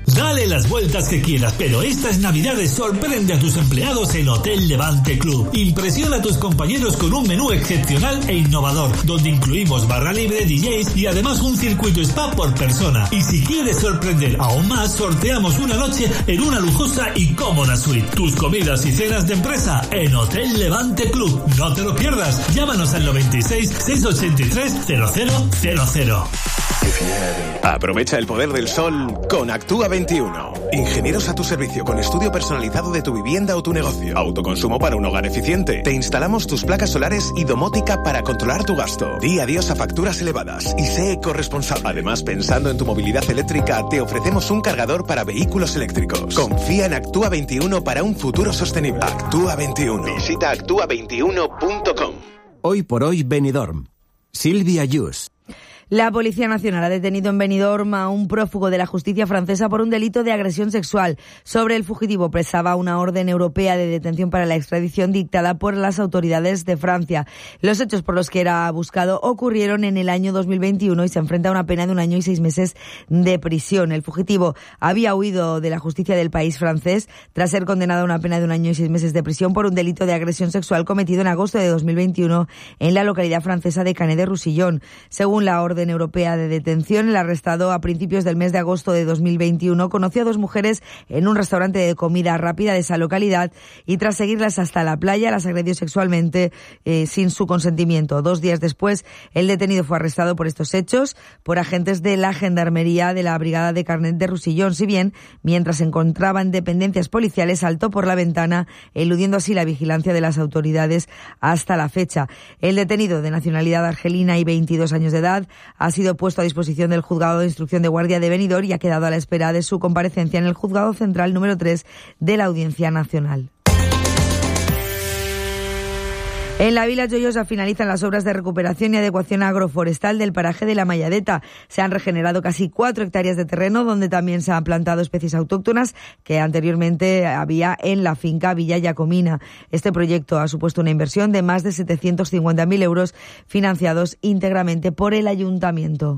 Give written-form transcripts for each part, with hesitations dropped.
Dale las vueltas que quieras, pero estas Navidades sorprende a tus empleados en Hotel Levante Club. Impresiona a tus compañeros con un menú excepcional e innovador, donde incluimos barra libre, DJs y además un circuito spa por persona. Y si quieres sorprender aún más, sorteamos una noche en una lujosa y cómoda suite. Tus comidas y cenas de empresa en Hotel Levante Club. No te lo pierdas. Llámanos al 96 683 0000. Aprovecha el poder del sol con Actúa 21. Ingenieros a tu servicio con estudio personalizado de tu vivienda o tu negocio. Autoconsumo para un hogar eficiente. Te instalamos tus placas solares y domótica para controlar tu gasto. Di adiós a facturas elevadas y sé ecorresponsable. Además, pensando en tu movilidad eléctrica, te ofrecemos un cargador para vehículos eléctricos. Confía en Actúa 21 para un futuro sostenible. Actúa 21. Visita actúa21.com. Hoy por hoy Benidorm. Silvia Yus. La Policía Nacional ha detenido en Benidorm a un prófugo de la justicia francesa por un delito de agresión sexual. Sobre el fugitivo pesaba una orden europea de detención para la extradición dictada por las autoridades de Francia. Los hechos por los que era buscado ocurrieron en el año 2021 y se enfrenta a una pena de 1 año y 6 meses de prisión. El fugitivo había huido de la justicia del país francés tras ser condenado a una pena de 1 año y 6 meses de prisión por un delito de agresión sexual cometido en agosto de 2021 en la localidad francesa de Canet-de-Roussillon. Según la orden europea de detención, el arrestado a principios del mes de agosto de 2021 conoció a 2 mujeres en un restaurante de comida rápida de esa localidad y tras seguirlas hasta la playa las agredió sexualmente sin su consentimiento. 2 días después, el detenido fue arrestado por estos hechos por agentes de la Gendarmería de la Brigada de Canet-de-Roussillon, si bien mientras se encontraba en dependencias policiales saltó por la ventana, eludiendo así la vigilancia de las autoridades hasta la fecha. El detenido, de nacionalidad argelina y 22 años de edad, ha sido puesto a disposición del Juzgado de Instrucción de Guardia de Benidorm y ha quedado a la espera de su comparecencia en el Juzgado Central número 3 de la Audiencia Nacional. En la Vila Joiosa finalizan las obras de recuperación y adecuación agroforestal del paraje de la Malladeta. Se han regenerado casi 4 hectáreas de terreno, donde también se han plantado especies autóctonas que anteriormente había en la finca Villa Jacomina. Este proyecto ha supuesto una inversión de más de 750.000 euros, financiados íntegramente por el ayuntamiento.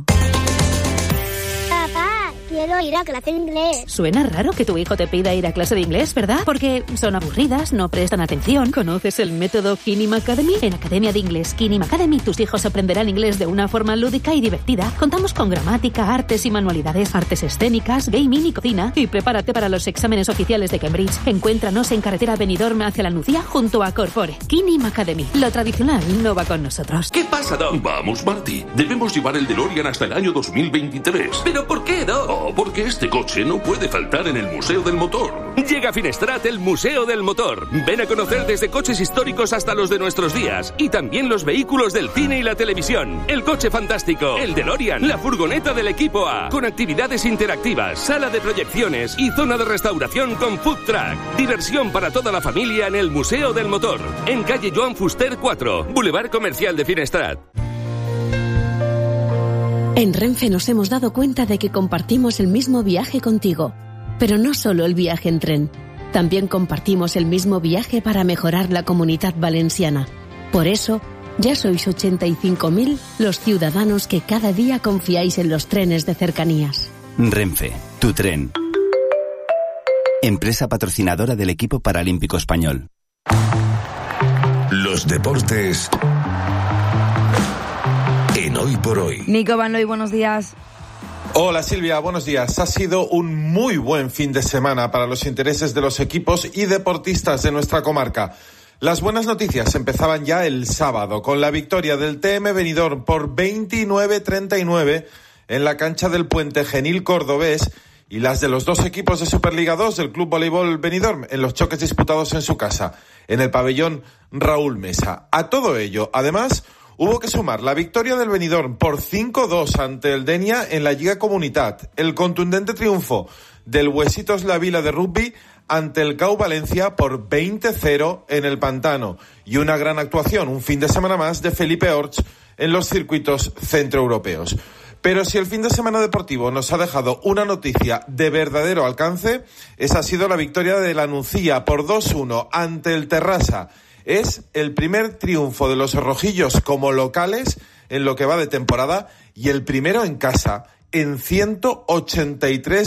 Quiero ir a clase de inglés. Suena raro que tu hijo te pida ir a clase de inglés, ¿verdad? Porque son aburridas, no prestan atención. ¿Conoces el método Kinim Academy? En Academia de Inglés Kinim Academy tus hijos aprenderán inglés de una forma lúdica y divertida. Contamos con gramática, artes y manualidades, artes escénicas, gaming y cocina. Y prepárate para los exámenes oficiales de Cambridge. Encuéntranos en carretera Benidorm hacia la Nucía junto a Corpore. Kinim Academy. Lo tradicional no va con nosotros. ¿Qué pasa, Doc? Vamos, Marty. Debemos llevar el DeLorean hasta el año 2023. ¿Pero por qué, Doc? Porque este coche no puede faltar en el Museo del Motor. Llega a Finestrat el Museo del Motor. Ven a conocer desde coches históricos hasta los de nuestros días. Y también los vehículos del cine y la televisión. El coche fantástico, el DeLorean, la furgoneta del equipo A. Con actividades interactivas, sala de proyecciones y zona de restauración con food truck. Diversión para toda la familia en el Museo del Motor. En calle Joan Fuster 4, Boulevard Comercial de Finestrat. En Renfe nos hemos dado cuenta de que compartimos el mismo viaje contigo. Pero no solo el viaje en tren. También compartimos el mismo viaje para mejorar la Comunidad Valenciana. Por eso, ya sois 85.000 los ciudadanos que cada día confiáis en los trenes de cercanías. Renfe, tu tren. Empresa patrocinadora del equipo paralímpico español. Los deportes en Hoy por Hoy. Nico Van Looy, buenos días. Hola Silvia, buenos días. Ha sido un muy buen fin de semana para los intereses de los equipos y deportistas de nuestra comarca. Las buenas noticias empezaban ya el sábado con la victoria del TM Benidorm por 29-39 en la cancha del Puente Genil cordobés y las de los 2 equipos de Superliga 2 del Club Voleibol Benidorm en los choques disputados en su casa, en el pabellón Raúl Mesa. A todo ello, además, hubo que sumar la victoria del Benidorm por 5-2 ante el Denia en la Lliga Comunitat, el contundente triunfo del Huesitos La Vila de rugby ante el CAU Valencia por 20-0 en el Pantano y una gran actuación, un fin de semana más, de Felipe Orts en los circuitos centroeuropeos. Pero si el fin de semana deportivo nos ha dejado una noticia de verdadero alcance, esa ha sido la victoria de la Nucía por 2-1 ante el Terrassa. Es el primer triunfo de los rojillos como locales en lo que va de temporada y el primero en casa en 183